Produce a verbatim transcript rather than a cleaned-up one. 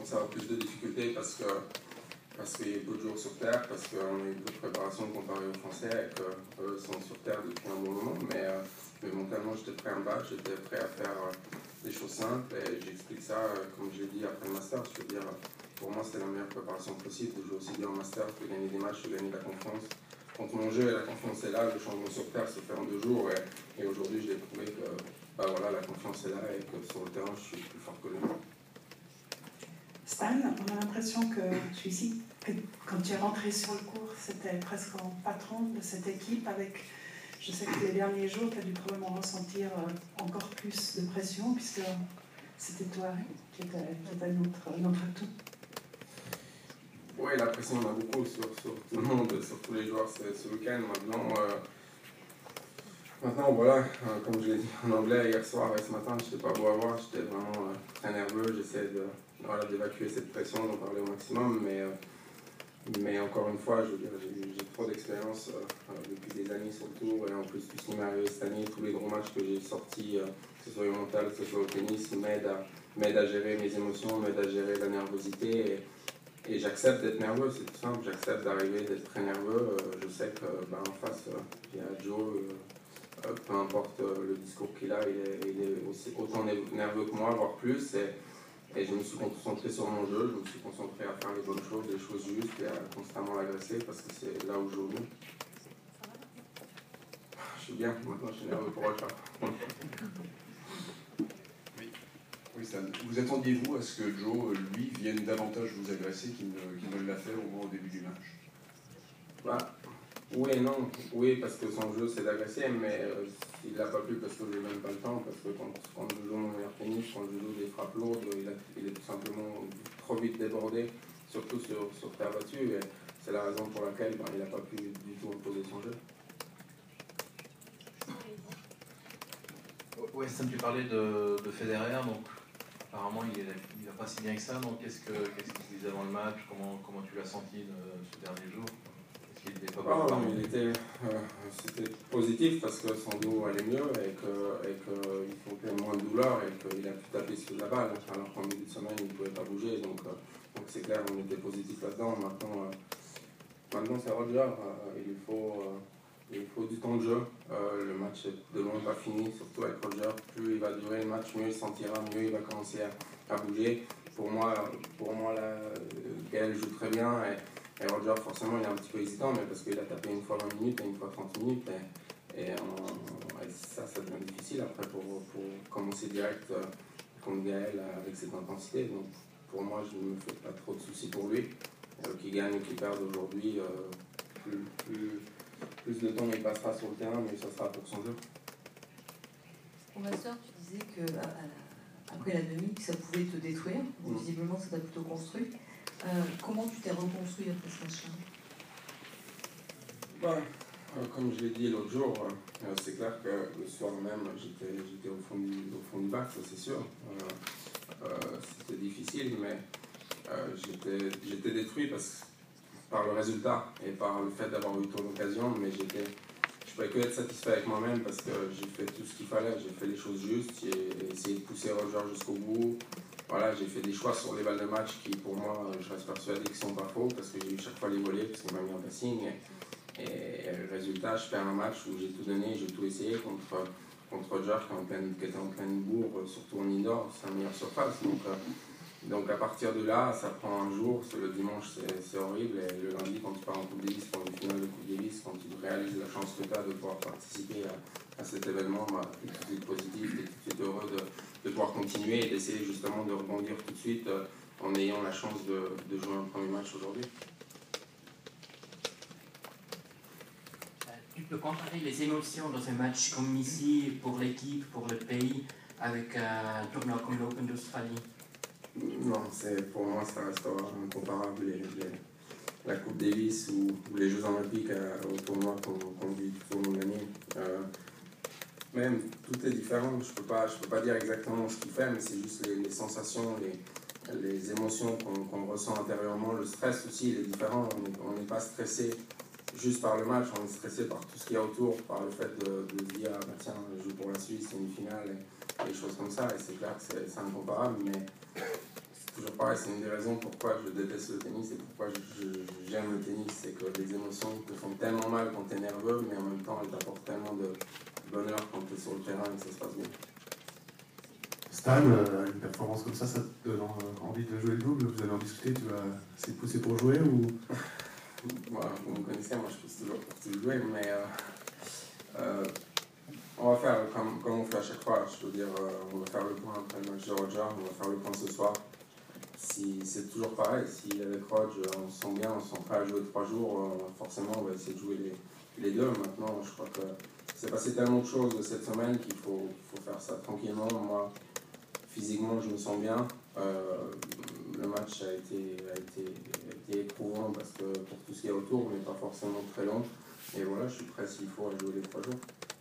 commencer à avoir plus de difficultés parce que parce qu'il y a peu de jours sur Terre, parce qu'on a eu peu de préparation comparé aux Français et qu'eux sont sur Terre depuis un bon moment. Mais, euh, mais mentalement, j'étais prêt à me battre, j'étais prêt à faire euh, des choses simples. Et j'explique ça, euh, comme je l'ai dit après le Master. Je veux dire, pour moi, c'était la meilleure préparation possible de jouer aussi bien en Master, de gagner des matchs, de gagner de la confiance. Quand mon jeu et la confiance est là, le changement sur Terre se fait en deux jours. Et, et aujourd'hui, je l'ai prouvé que bah, voilà, la confiance est là et que sur le terrain, je suis plus fort que lui. Stan, on a l'impression que tu es ici, que quand tu es rentré sur le court, c'était presque en patron de cette équipe. Avec, je sais que les derniers jours, tu as dû probablement ressentir encore plus de pression, puisque c'était toi qui étais, qui étais notre, notre atout. Oui, la pression, on a beaucoup sur, sur tout le monde, sur tous les joueurs ce, ce week-end. Maintenant, euh, maintenant, voilà, euh, comme je l'ai dit en anglais hier soir et ce matin, je n'étais pas beau à voir, j'étais vraiment euh, très nerveux. J'essaie de, voilà, d'évacuer cette pression, d'en parler au maximum. Mais, euh, mais encore une fois, je veux dire, j'ai, j'ai trop d'expérience euh, depuis des années sur le tour. Et en plus, tout ce qui m'est arrivé cette année, tous les gros matchs que j'ai sortis, euh, que ce soit au mental, que ce soit au tennis, m'aident à, m'aident à gérer mes émotions, m'aident à gérer la nervosité. Et, Et j'accepte d'être nerveux, c'est tout simple, j'accepte d'arriver, d'être très nerveux. Euh, je sais que ben, en face, euh, il y a Joe, euh, peu importe euh, le discours qu'il a, il est, il est aussi, autant nerveux que moi, voire plus. Et, et je me suis concentré sur mon jeu, je me suis concentré à faire les bonnes choses, les choses justes et à constamment l'agresser parce que c'est là où je joue mieux. Je suis bien, maintenant je suis nerveux pour autre chose. Oui, Stan. Vous attendiez-vous à ce que Joe, lui, vienne davantage vous agresser qu'il ne, qu'il ne l'a fait au moins au début du match? Bah, oui et non. Oui, parce que son jeu, c'est d'agresser, mais euh, il ne l'a pas pu parce que je n'ai même pas le temps. Parce que quand, quand je joue mon meilleur tennis, quand je joue des frappes lourdes, il, a, il est tout simplement trop vite débordé, surtout sur, sur terre battue. Et c'est la raison pour laquelle ben, il n'a pas pu du tout imposer son jeu. Oui, Stan, tu parlais de, de Federer, donc apparemment il ne va pas si bien que ça, donc qu'est-ce, que, qu'est-ce qu'il se disait avant le match, comment, comment tu l'as senti de, ce dernier jour? Est-ce qu'il était pas oh, bon? il était, euh, c'était positif parce que son dos allait mieux et qu'il et que il sentait moins de douleur et qu'il a pu taper sur la balle, alors qu'en début de semaine il ne pouvait pas bouger, donc, euh, donc c'est clair, on était positif là-dedans. Maintenant, euh, maintenant c'est Roger, euh, il faut... Euh, Il faut du temps de jeu, euh, le match est de loin pas fini, surtout avec Roger. Plus il va durer le match, mieux il sentira, mieux il va commencer à, à bouger. Pour moi, pour moi là, Gaël joue très bien et, et Roger forcément il est un petit peu hésitant, mais parce qu'il a tapé une fois vingt minutes et une fois trente minutes. Et, et, on, et ça, ça devient difficile après pour, pour commencer direct euh, contre Gaël avec cette intensité. Donc pour moi, je ne me fais pas trop de soucis pour lui. Euh, qu'il gagne ou qu'il perde aujourd'hui, euh, plus... plus Plus de temps il passera sur le terrain, mais ça sera pour son jeu. Au master, tu disais que à la, après la demi, que ça pouvait te détruire. Mmh. Visiblement, ça t'a plutôt construit. Euh, comment tu t'es reconstruit après ce match-là? Bah, euh, comme je l'ai dit l'autre jour, euh, c'est clair que le soir même, j'étais, j'étais au, fond du, au fond du bac, ça c'est sûr. Euh, euh, c'était difficile, mais euh, j'étais, j'étais détruit parce que par le résultat et par le fait d'avoir eu ton occasion, mais j'étais, je pouvais que être satisfait avec moi-même parce que j'ai fait tout ce qu'il fallait, j'ai fait les choses justes, j'ai essayé de pousser Roger jusqu'au bout. Voilà, j'ai fait des choix sur les balles de match qui, pour moi, je reste persuadé qu'ils ne sont pas faux parce que j'ai eu chaque fois les volets, parce qu'il m'a mis en passing. Et, et, et le résultat, je perds un match où j'ai tout donné, j'ai tout essayé contre, contre Roger qui, en pleine, qui était en pleine bourre, surtout en indoor, c'est la meilleure surface. Donc, euh, Donc à partir de là, ça prend un jour, c'est le dimanche c'est, c'est horrible, et le lundi quand tu pars en Coupe Davis pour une finale de Coupe Davis, quand tu réalises la chance que tu as de pouvoir participer à, à cet événement, bah, tu es tout de suite positif, tu es tout de suite heureux de, de pouvoir continuer et d'essayer justement de rebondir tout de suite euh, en ayant la chance de, de jouer un premier match aujourd'hui. Tu peux comparer les émotions dans un match comme ici, pour l'équipe, pour le pays, avec un tournoi comme l'Open d'Australie? Non, c'est, pour moi, ça reste incomparable. Les, les, la Coupe Davis ou, ou les Jeux Olympiques à, au tournoi qu'on, qu'on vit tout au long de l'année. Euh, même, tout est différent. Je ne peux pas, je peux pas dire exactement ce qu'il fait, mais c'est juste les, les sensations, les, les émotions qu'on, qu'on ressent intérieurement. Le stress aussi, il est différent. On n'est pas stressé juste par le match, on est stressé par tout ce qu'il y a autour, par le fait de, de se dire, ah, bah, tiens, je joue pour la Suisse, c'est une finale, et des choses comme ça. Et c'est clair que c'est, c'est incomparable, mais toujours pareil, c'est une des raisons pourquoi je déteste le tennis et pourquoi je, je, j'aime le tennis. C'est que les émotions te font tellement mal quand tu es nerveux, mais en même temps, elles t'apportent tellement de bonheur quand tu es sur le terrain et que ça se passe bien. Stan, euh, une performance comme ça, ça te donne envie de jouer le double? Vous allez en discuter, tu vas essayer de pousser pour jouer ou... Voilà, vous me connaissez, moi je pousse toujours pour tout jouer, mais euh, euh, on va faire comme, comme on fait à chaque fois. Je veux dire, euh, on va faire le point après le match de Roger, on va faire le point ce soir. Si c'est toujours pareil, si avec Roger on se sent bien, on se sent prêt à jouer trois jours, euh, forcément on va essayer de jouer les, les deux. Maintenant, je crois que c'est passé tellement de choses cette semaine qu'il faut, faut faire ça tranquillement. Moi, physiquement, je me sens bien. Euh, le match a été, a, été, a été éprouvant parce que pour tout ce qui est autour, mais pas forcément très long. Et voilà, je suis prêt s'il faut à jouer les trois jours.